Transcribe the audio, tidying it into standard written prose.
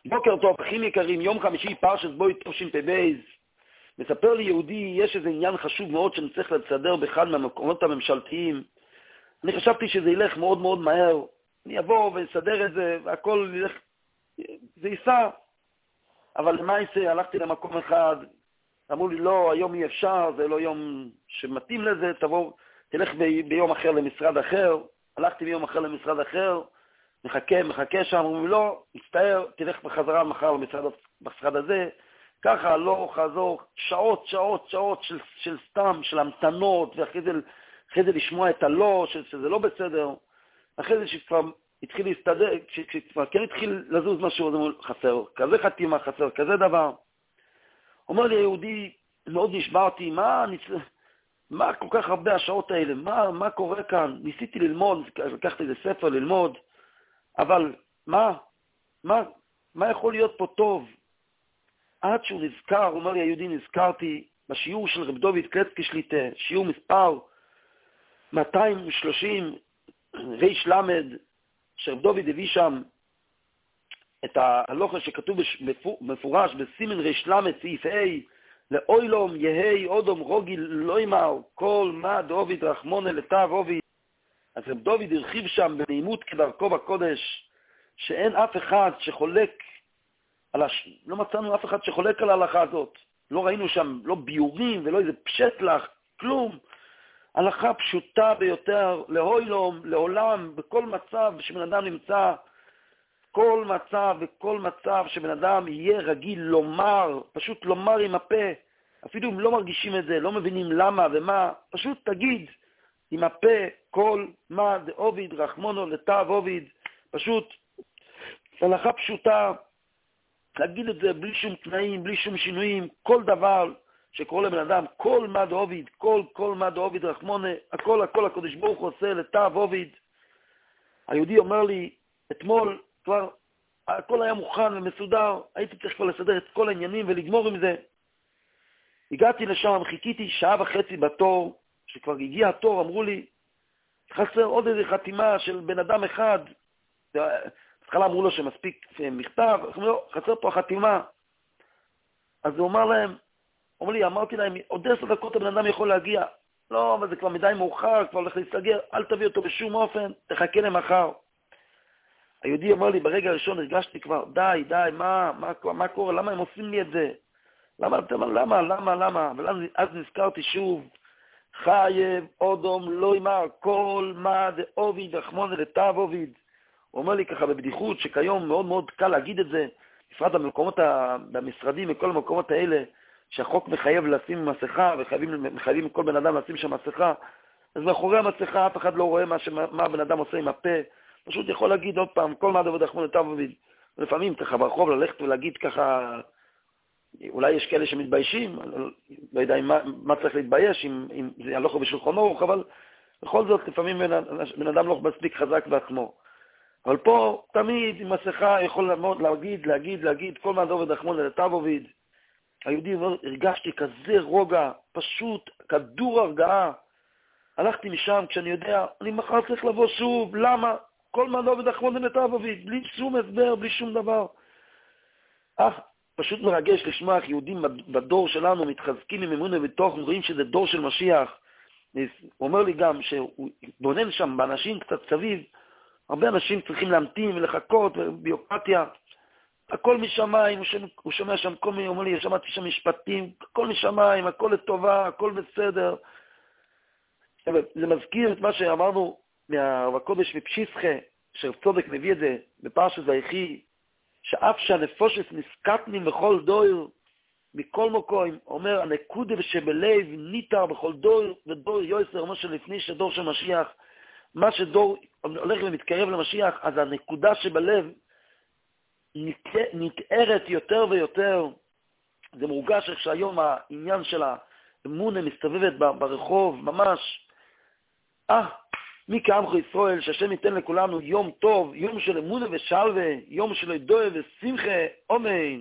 בוקר טוב, אחים יקרים, יום חמישי פרשת בוי תשפ"ב. מספר לי יהודי, יש איזה עניין חשוב מאוד שאני צריך לסדר באחד מהמקומות הממשלתיים. אני חשבתי שזה ילך מאוד מאוד מהר. אני אבוא ואסדר את זה, והכל ילך, זה ייסע. אבל למה ייסע? הלכתי למקום אחד, אמרו לי, לא, היום אי אפשר, זה לא יום שמתאים לזה, תלך ביום אחר למשרד אחר. הלכתי ביום אחר למשרד אחר, מחכה שם, אומרים לא, הצטער, תלך בחזרה מחר למשרד הזה, ככה לא חזור, שעות של סתם, של המתנות, ואחרי זה לשמוע את הלא, שזה לא בסדר, אחרי זה שכבר התחיל להסתדר, כשכבר כן התחיל לזוז משהו, זה חסר, כזה חתימה חסר, כזה דבר. אומר לי היהודי, מאוד נשברתי, מה כל כך הרבה השעות האלה, מה קורה כאן? ניסיתי ללמוד, לקחתי איזה ספר ללמוד, אבל מה יכול להיות פה טוב? עד שהוא נזכר, הוא אומר לי, היהודי, נזכרתי בשיעור של רב דוד קלצקי שליטה, שיעור מספר 230 ריש למד, שרב דוד הביא שם את ההלוכה שכתוב מפורש בסימן ריש למד סעיף A, לאוילום יהי אודום רוגיל לא ימר, כל מה דוד רחמונה לטב עובי. אז רב דוד הרחיב שם בנעימות כדרכו בקודש, שאין אף אחד שחולק, לא מצאנו אף אחד שחולק על ההלכה הזאת. לא ראינו שם לא ביורים ולא איזה פשט לך, כלום. הלכה פשוטה ביותר, להוילום, לעולם, בכל מצב שבן אדם נמצא, כל מצב שבן אדם יהיה רגיל לומר, פשוט לומר עם הפה, אפילו אם לא מרגישים את זה, לא מבינים למה ומה, פשוט תגיד עם הפה, כל מה דאוביד רחמונו לטב עוביד, פשוט הלכה פשוטה, להגיד את זה בלי שום תנאים, בלי שום שינויים, כל דבר שקורא לבן אדם, כל מה דאוביד, כל מה דאוביד רחמונה, הכל הקדוש ברוך הוא עושה לטב עוביד. היהודי אומר לי, אתמול כבר הכל היה מוכן ומסודר, הייתי צריך כבר לסדר את כל העניינים ולגמור עם זה. הגעתי לשם, חיכיתי שעה וחצי בתור, שכבר הגיע התור, אמרו לי, חסר עוד איזה חתימה של בן אדם אחד. התחלה אמרו לו שמספיק מכתב, חסר פה החתימה. אז הוא אמרתי להם, עוד 10 דקות הבן אדם יכול להגיע. לא, אבל זה כבר מדי מאוחר, כבר הולך להסתגר, אל תביא אותו בשום אופן, תחכה למחר. היהודי אמר לי, ברגע הראשון הרגשתי כבר, די, מה קורה, למה הם עושים לי את זה? למה? ואז נזכרתי שוב, חייב אודום לא ימר, כל מה דאוביד רחמונה לטב עוביד. הוא אומר לי ככה בבדיחות, שכיום מאוד מאוד קל להגיד את זה, בפרט במשרדים וכל המקומות האלה, שהחוק מחייב לשים מסכה, ומחייבים כל בן אדם לשים שם מסכה, אז מאחורי המסכה אף אחד לא רואה מה הבן אדם עושה עם הפה, פשוט יכול להגיד עוד פעם, כל מה דאוביד רחמונה לטב עוביד. ולפעמים ככה ברחוב ללכת ולהגיד ככה, אולי יש כאלה שמתביישים, לא יודע מה צריך להתבייש, אם זה הלוך בשולחן אורוך, אבל בכל זאת לפעמים בן אדם לא מספיק חזק בעצמו. אבל פה תמיד עם מסכה יכול להגיד, כל מה דאוביד רחמונה לטב עוביד. היהודי הרגשתי כזה רוגע, פשוט כדור הרגעה. הלכתי משם כשאני יודע, אני מחר צריך לבוא שוב, למה? כל מה דאוביד רחמונה לטב עוביד, בלי שום הסבר, בלי שום דבר. פשוט מרגש לשמוע איך יהודים בדור שלנו מתחזקים עם אמונה בתוך, רואים שזה דור של משיח. הוא אומר לי גם שהוא בונן שם באנשים קצת סביב, הרבה אנשים צריכים להמתין ולחכות, ביוקרטיה, הכל משמיים, הוא שומע שם כל מיני, הוא אומר לי, שמעתי שם משפטים, הכל משמיים, הכל לטובה, הכל בסדר. זה מזכיר את מה שאמרנו מהרב הקודש מפשיסחה, שרב צודק מביא את זה בפרשת ויחי, שאף שהנפושת נזקתנים בכל דור, מכל מקום, אומר, הנקודה שבלב ניתר בכל דור ודור יויסר, אומר שלפני שדור של משיח, מה שדור הולך ומתקרב למשיח, אז הנקודה שבלב נתארת יותר ויותר. זה מורגש איך שהיום העניין של האמונה מסתובבת ברחוב, ממש. מי כעמך ישראל, שהשם ייתן לכולנו יום טוב, יום של אמונה ושלווה, יום של ידועה ושמחה, אמן.